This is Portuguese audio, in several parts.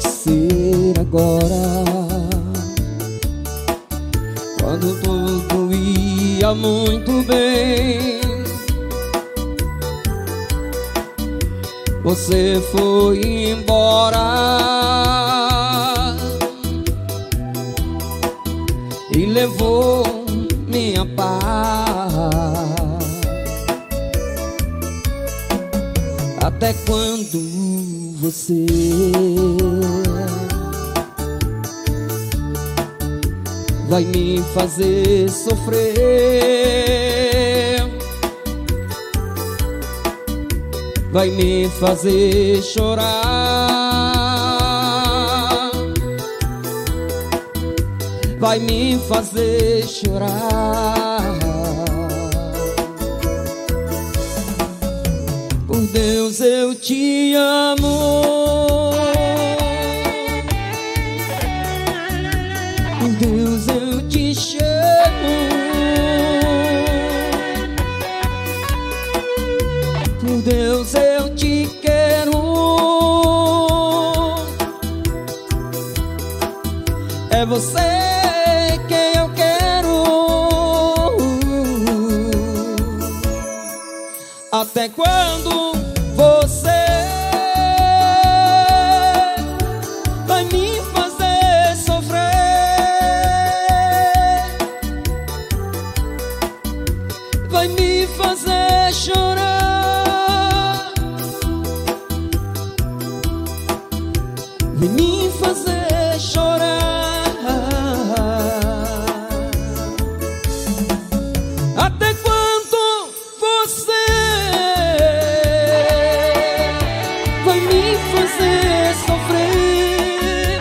ser agora, quando tudo ia muito bem. Você foi embora e levou minha paz. Até quando você vai me fazer sofrer? Vai me fazer chorar? Vai me fazer chorar? Por Deus, eu te amo. Por Deus, eu te chamo. Por Deus, eu te quero. É você quem eu quero. Até quando você vai me fazer sofrer? Vai me fazer chorar? Vai me fazer chorar? Até quando você vai me fazer sofrer?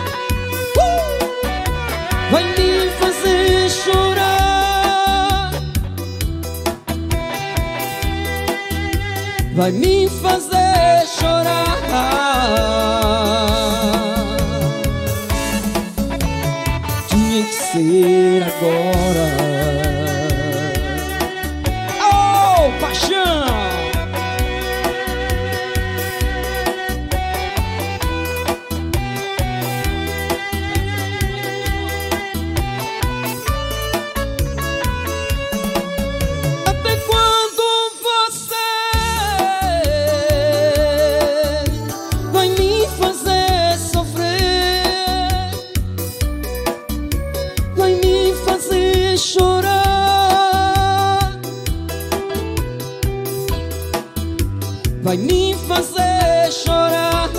Vai me fazer chorar? Vai me fazer chorar? Tinha que ser agora. Oh, paixão! Até quando você vai me fazer sofrer? Vai me fazer chorar? Vai me fazer chorar?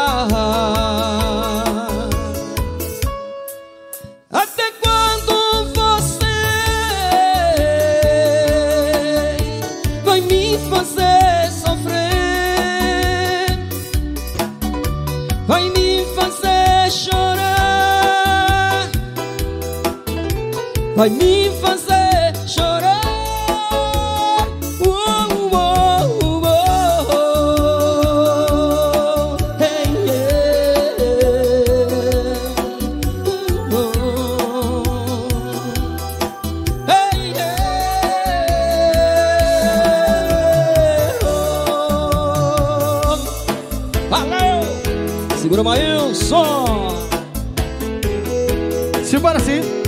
Até quando você vai me fazer sofrer? Vai me fazer chorar? Vai me fazer chorar? Hey, valeu! Segura, Maílson! Simbora sim!